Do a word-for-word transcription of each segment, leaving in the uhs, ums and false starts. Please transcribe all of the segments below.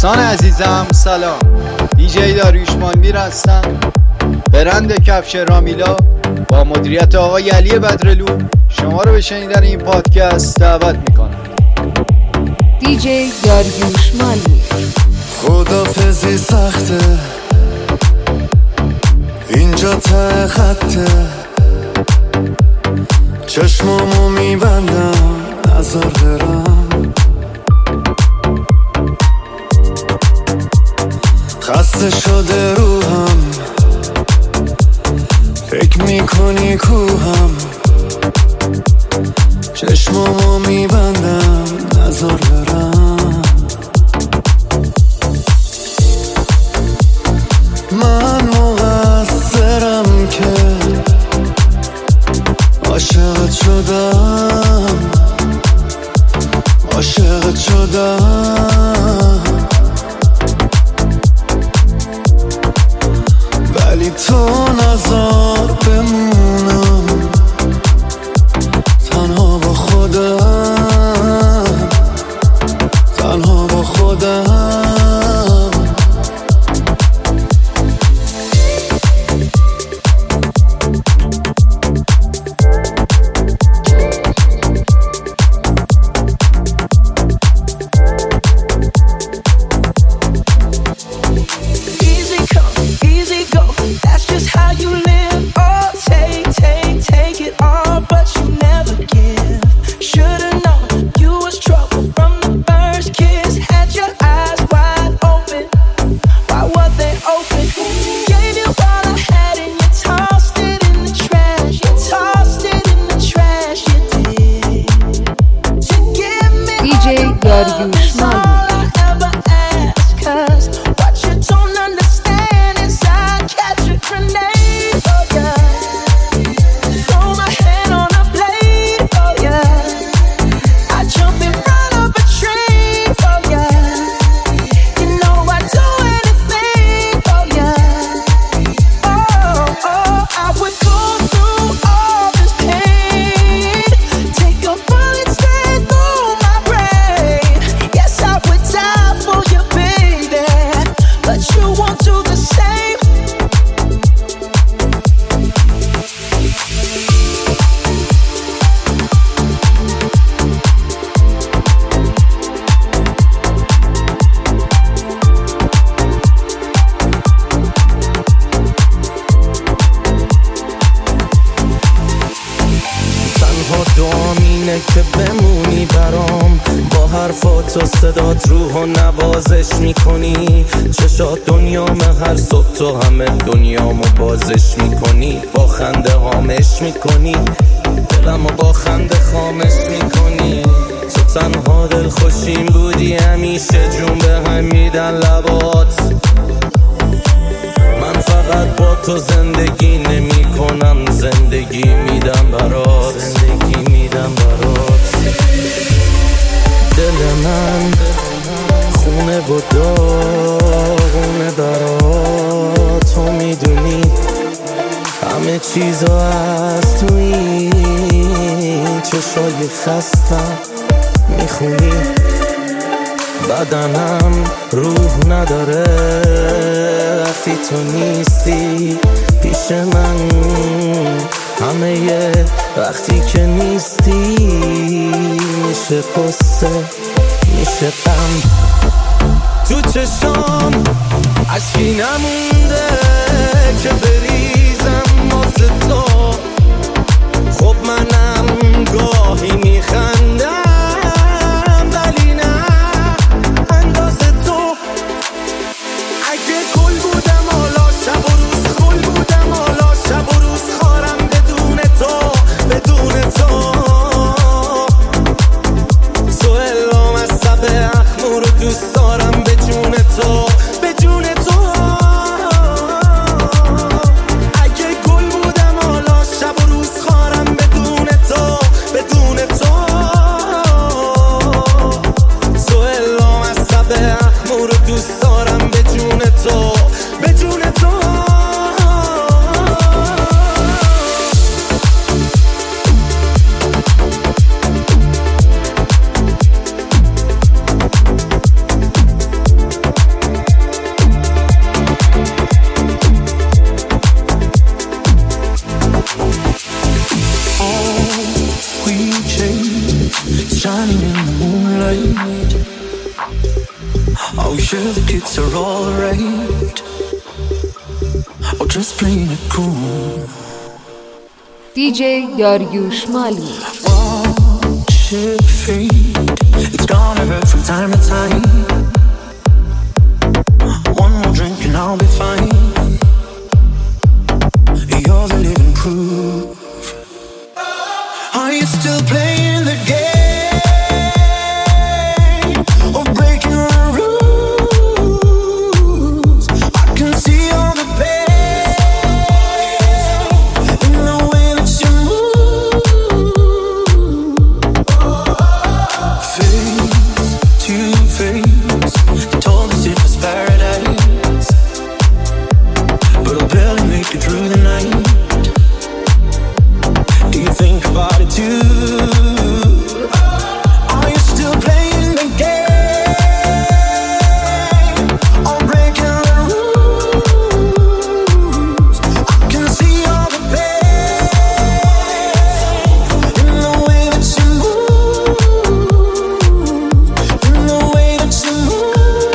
دوستان عزیزم سلام، دیجی داریوش مانویر هستم، برند کفش رامیلا با مدیریت آقای علی بدرلو شما رو به شنیدن این پادکست دعوت میکنم. دیجی داریوش مانویر. خدافزی سخته، اینجا ته خطه، چشمامو میبندم نظر برم، خسته شده روحم، فکر میکنی کوهم، چشمامو میبندم نظر برم. من مقصرم که عاشقت شدم، عاشقت شدم، ولی تو نذار بمونم تنها با خودم، تنها با خودم. داریوش مانویر. دعامینه که بمونی برام، با حرفات و صدات روحو نوازش میکنی، چشات دنیام هر صبح تو همه دنیامو بازش میکنی، با خنده هامش میکنی، دلمو با خنده خامش میکنی، تو تنها دل خوشیم بودی، همیشه جون به هم میدن لبات، من فقط با تو زندگی نمی کنم، زندگی میدم برات، زندگی میدم برات. دل من خونه و داغونه برات، تو میدونی همه چیزا از توی چشای خستم میخونی، بدنم روح نداره وقتی تو نیستی پیش من، همه یه وقتی که نیستی میشه قصه میشه غم، تو چشام عشقی نمونده که بریزم واسه تو، خب منم گاهی میخندم ولی نه اندازه تو، اگه گل بودم حالا شب و روز گل بودم، حالا شب و روز خارم بدون تو، بدون تو، تو الهام از سب اخمو رو دوست دارم به جون تو، به جون تو. اگه گل بودم حالا شب و روز خارم بدون تو، بدون تو، تو الهام از سب اخمو رو دوست دارم به جون تو، به جون تو. shining in the moonlight. Are we sure the kids are alright? Or just playing it cool? دی جی داریوش مالی. Watch it fade. It's gonna hurt from time to time. One more drink and I'll be fine. You're the living proof. Are you still playing the game? Or breaking the rules? I can see all the pain in the way that you move. Face to face, they told us it was paradise, but I'll barely make it through the night. Do you think about it too? Are you still playing the game? Or breaking the rules? I can see all the pain in the way that you move. In the way that you move.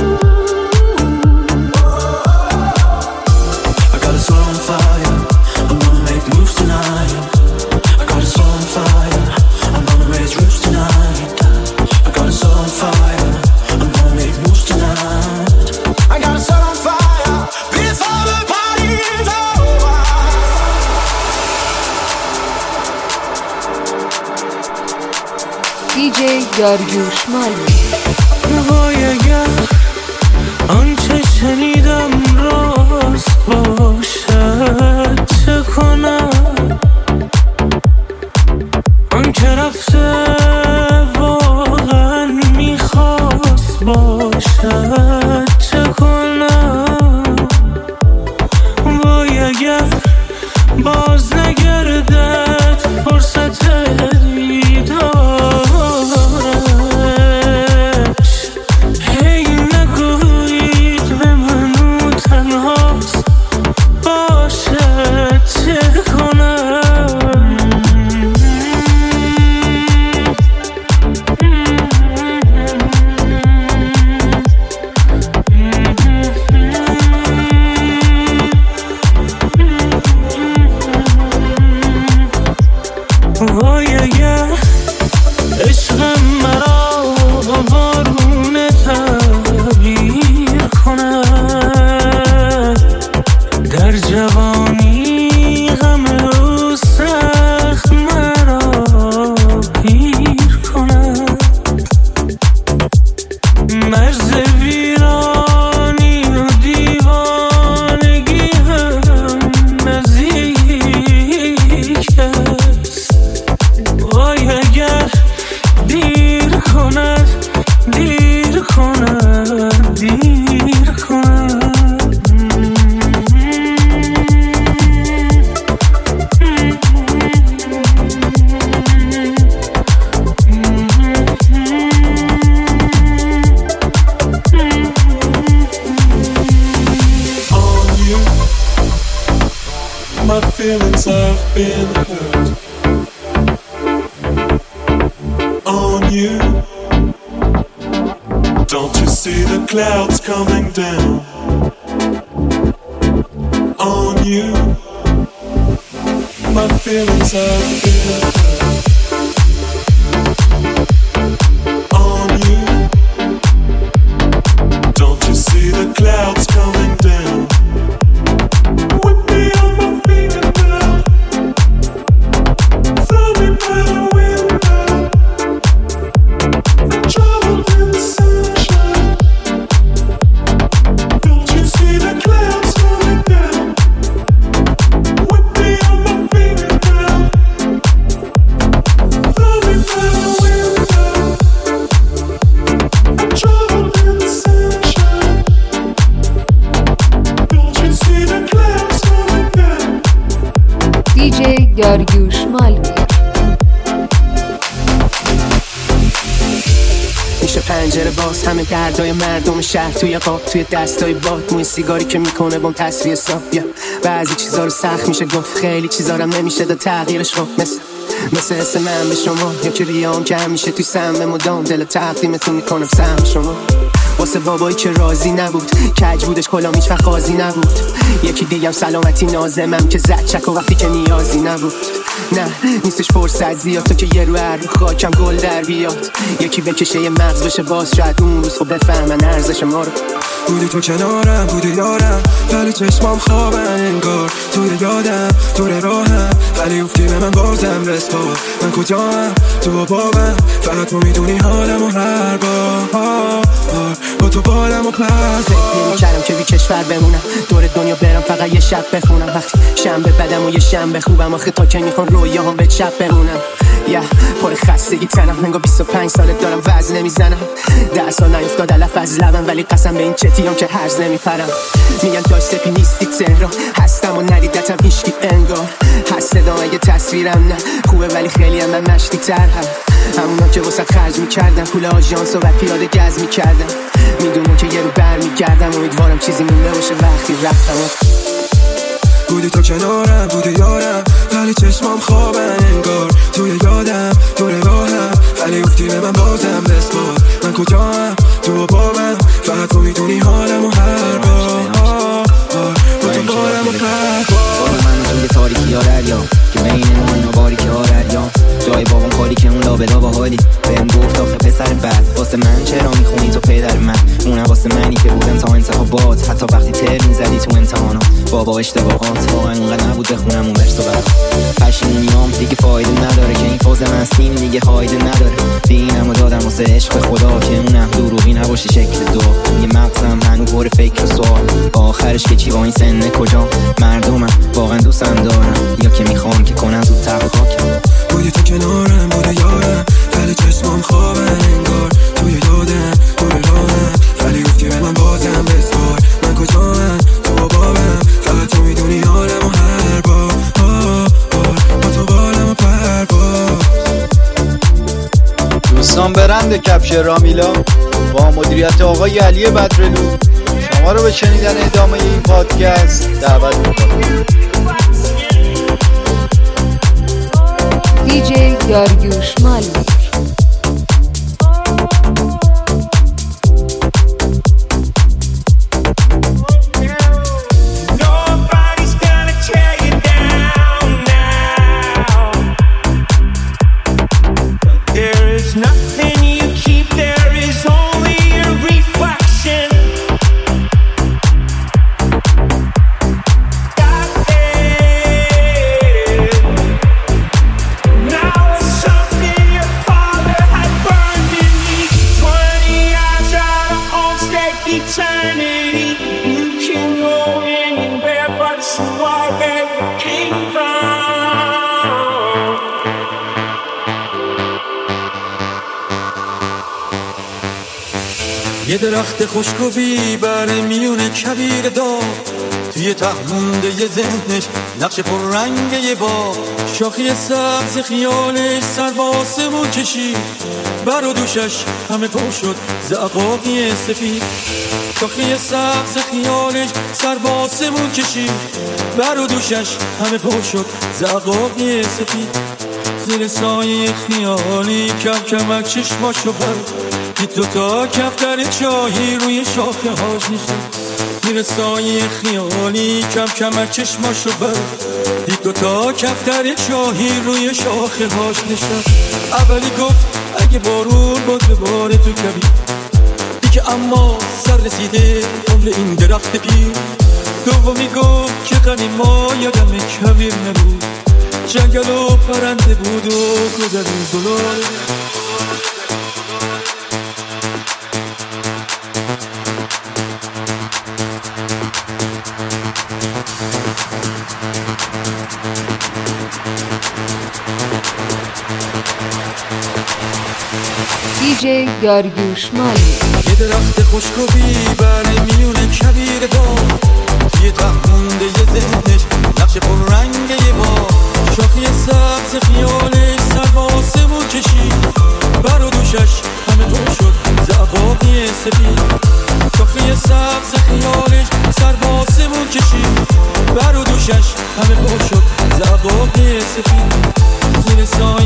I got a soul on fire. I'm gonna make moves tonight. I got a soul on fire. I'm gonna raise roofs tonight. I got a soul on fire. I'm gonna make moves tonight. I got a soul on fire. Before the party is over. دی جی داریوش مالی. وای اگر آنچه شنیدم راست باشد چه کنم؟ آن که رفته واقعا میخواست باشد چه کنم؟ وای اگر باز نگردد فرصت دیدارش. هی نگویید به من اون تنهاست باشد چه کنم؟ وای اگر عشق مرا با بارون تبدیل کند، در جوانی غم او سخت مرا پیر کند. مرز ویرانی و دیوانگی هم نزدیک است. وای اگر دیر کند دیر کند دیر کند. On you, my feelings have been hurt. On you, don't you see the clouds coming down? On you, my feelings have been hurt. On you, don't you see the clouds coming down? Whip me on my finger now, throw me by the window. I traveled in the sunshine. Don't you see the clouds coming down? Whip me on my finger now, throw me by the window. I traveled in the sunshine. Don't you see the clouds coming down? دی جی داریوش مالی. میشه پنجره باز همه دردای مردم شهر توی قاب توی دستای باد موی سیگاری که میکنه بام تصویه ساب. بعضی چیزا رو سخت میشه گفت، خیلی چیزا رو نمیشه داد تغییرش. خب مثل مثل حس من به شما، یا که ریام که همیشه توی سم مدام دل تقدیمتون میکنم سم شما. واسه بابایی که راضی نبود، کج بودش کلام هیچ وقت قاضی نبود. یکی دیگم سلامتی نازمم که زد چک و وقتی که نیازی نبود. نه نیستش فرصت زیاد تو که یه رو هر رو خاکم گل در بیاد. یکی بکشه یه مغز بشه باز شاید اون روز خب بفهمن ارزش ما رو. بودی تو کنارم بودی یارم ولی چشمام خوابن انگار توی یادم دور راهم ولی افتی به من بازم بسپار. من کجام تو بابم فقط تو میدونی حالم و هر بار با تو بالم و پس نمی‌کردم که بی کشور بمونم دور دنیا برم فقط یه شب بخونم. وقتی شنبه بدم و یه شنبه خوبم آخه تا که میخوان رویا هم به چپ بمونم. یه پر خستگی تنم انگار بیست و پنج ساله دارم وزن نمیزنم. ده سال نیفتاد علف از لبم ولی قسم به این چتیام که هرز نمیپرم. میگن داشت سپی نیستی تهران هستم و ندیدتم هیچکی انگار هست صدا اگه تصویرم نه خوبه ولی خیلی هم من مشتی تر هم همونا که واسه خرج میکردم پول آژانس و بعد پیاده گز میکردم. میدونم که یه رو بر میگردم امیدوارم چیزی مونده باشه وقتی رفتم. بودی تو کنارم بودی یارم ولی چشمام خوابن انگار توی یادم دور راهم ولی افتی به من بازم بسپار. من کجام تو بابم فقط تو میدونی حالم و هر بار با تو بارم و پربار. من توی تاریکی ها دریا که بین ما اینا باریکی ها دریا جای بابام کاری که اون لابلا با حالی بهم گفت آخه پسر بد واسه من چرا میخونی تو پدر من اونم واسه منی که بودم تا انتخابات حتی وقتی تر میزدی تو امتحانات بابا اشتباهات واقعا اونقدر نبود بخونم اون ورس و بعد پشیمونیام دیگه فایده نداره که این فاز مستیم دیگه هایده نداره دینم و دادم واسه عشق خدا که اونم دروغی نباشه شکل دو یه مغزم هنو پر فکر و سوال آخرش که چی با این سن کجا مردمم واقعا دوستم دارم یا که میخوام که کنم زودتر خاکم. بودی تو کنارم بودی یارم ولی چشمام خوابن انگار توی یادم دور راهم ولی افتی به من بازم بسپار. من کجام تو بابم فقط تو میدونی حالم و هر بار با تو بالم و پرواز. دوستان برند کفش رامیلا با مدیریت آقای علی بدرلو شما رو به شنیدن ادامه این پادکست دعوت می‌کنم. دیجی داریوش مالی. یه درخت خوشگویی بر میون کویر دار توی ته مونده یه ذهنش نقش پر رنگ یه باغ شاخی سبز خیالش سر با آسمون کشید بر و دوشش همه پر شد زعقاقی سفید شاخی سبز خیالش سر با آسمون کشید بر و دوشش همه پر شد زعقاقی سفید زیر سایه خیالی کم کمک چشماشو بر دید دوتا کفتر چاهی روی شاخه هاش نشست زیر سایه خیالی کم کمک چشماشو بر دید دوتا کفتر چاهی روی شاخه هاش نشست. اولی گفت اگه بارون باز بباره تو کبیر دیگه اما سر رسیده عمر این درخت پیر. دومی گفت که غنی ما یادم کبیر نبود جنگل و پرنده بود و گذر زلاله. دیجی داریوش مالی. یه درخت خوشگویی بر میون کویر دار توی ته مونده یه ذهنش نقش پر رنگ یه باغ شاخی سبز خیالش سر با آسمون کشید بر و دوشش همه پر شد زعقاقی سفید شاخی سبز خیالش سر با آسمون کشید بر و دوشش همه پر شد زعقاقی سفید زیر سایه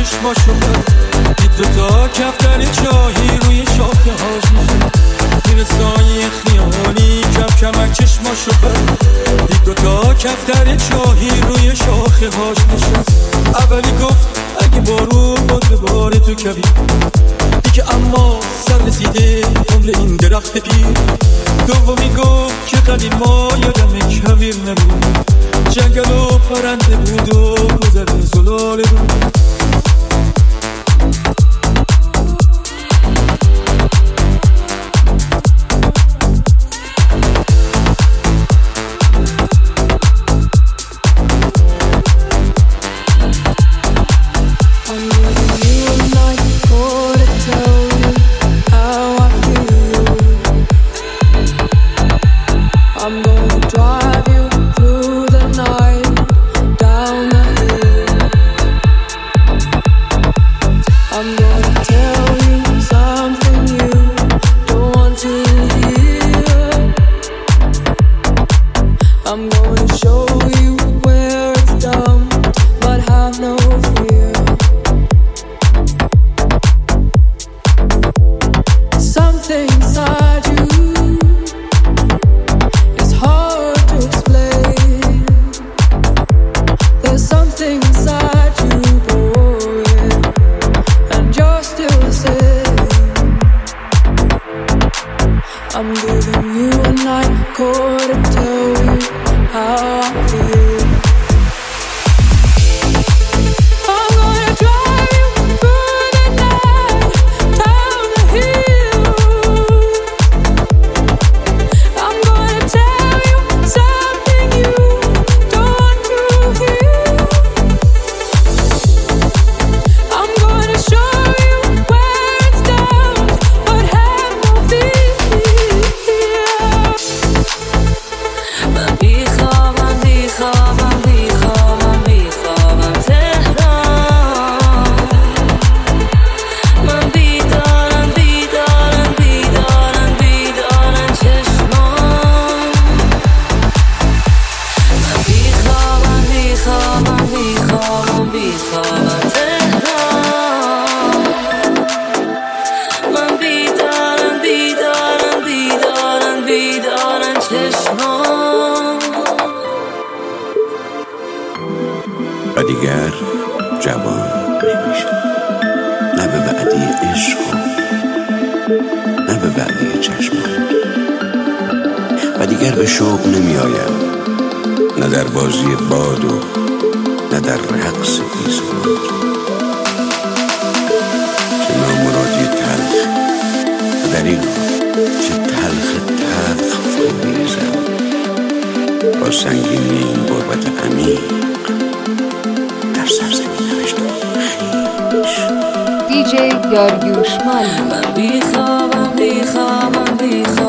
چشماشو بر دید دوتا کفتر چاهی روی شاخه هاش میشه میره سایه خیالی کم کمک چشماشو بر دید دوتا کفتر چاهی روی شاخه هاش نشست. اولی گفت اگه بارون باد باره تو کبیر دیگه اما سر رسیده عمر این درخت پیر. دومی گفت که قدیما یادم کویر نبود جنگل و پرنده بود و گذر زلاله بود. I'm giving you a night call to tell you how I feel. I'm gonna drive you through the night, down the hill. I'm gonna tell you something you don't want to hear. I'm gonna show you where it's down, but have no fear. من بیخوابم بیخوابم بیخوابم بیخوابم تهران. من بیدارم بیدارم بیدارم بیدارم چشمان. من بیخوابم بیخوابم بیخوابم بیخوابم تهران. من بیدارم بیدارم بیدارم بیدارم چشمان. و دیگر جوان نمیشه، نه به بعدی عشق نه به بعدی چشمان. و دیگر به شوق نمی آیم، نه در بازی باد و نه در رقص بیزمان. چه نامرادی تلخ و در این چه تلخ تلخ فرو میریزم با سنگینی این غربت عمیق در سرزمین نوشتم دی جی داریوش مالی. من بیخوابم بیخوابم بیخوابم